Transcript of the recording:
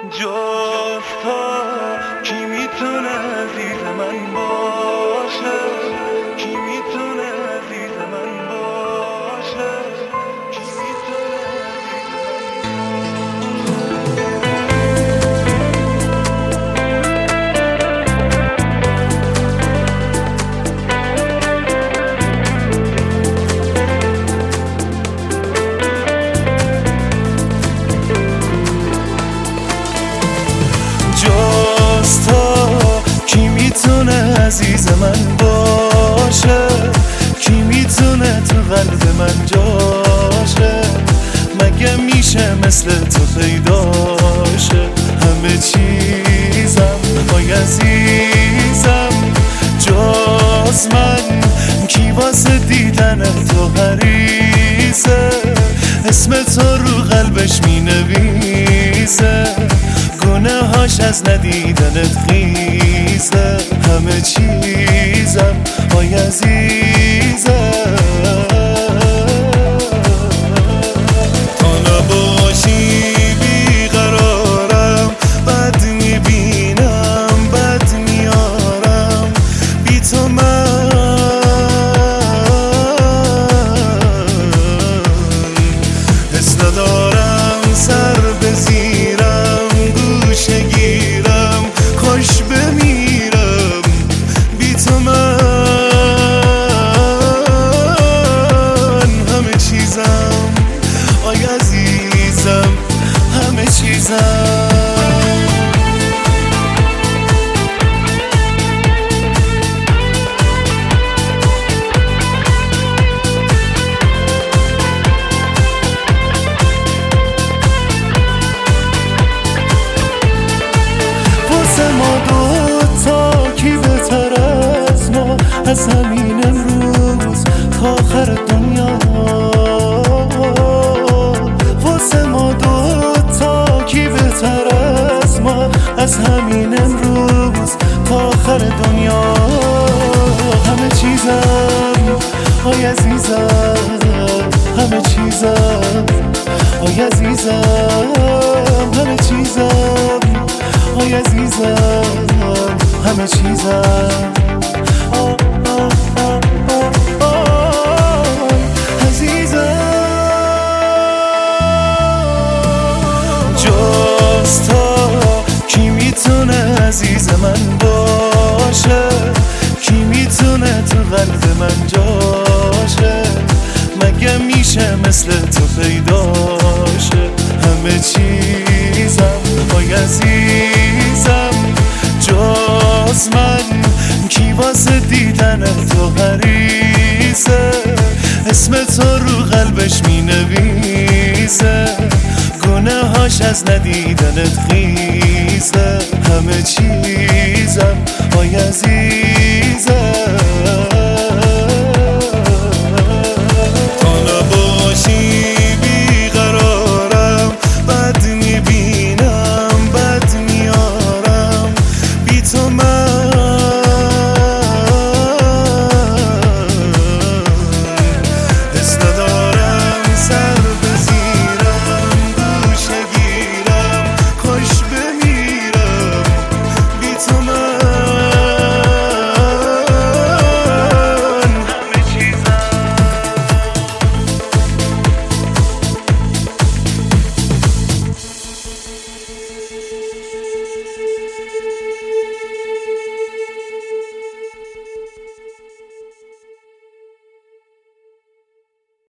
جز تو کی میتونه عزیز من باشه؟ کی میتونه عزیز من باشه؟ کی میتونه عزیز من باشه؟ کی میتونه تو قلب من جاشه؟ مگه میشه مثل تو پیداشه؟ همه چیزم وای عزیزم جز من کی واسه دیدن تو حریصه؟ اسم تو رو قلبش مینویسه، گناهاش از ندیدنت خیزه. همه چیزم وای عزیزم تو نباشی بیقرارم، بد میبینم بد میارم بی تو من حس ندارم سر بزیرم گوشه گیرم خوش بمیرم بی تو من همه چیزم آی عزیزم همه چیزم از همین امروز تا آخر دنیا واسه ما دوتا کی بهتر از ما؟ از همین امروز تا آخر دنیا همه چیزم آی عزیزم همه چیزم آی عزیزم همه چیزم آی عزیزم همه چیزم جز تو کی میتونه عزیز من باشه؟ کی میتونه تو قلب من جاشه؟ مگه میشه مثل تو پیداشه؟ همه چیزم وای عزیزم جز من کی واسه دیدن تو حریصه؟ اسم تو رو قلبش مینویسه، گناهاش از ندیدنت خیزه. همه چیزم وای عزیزم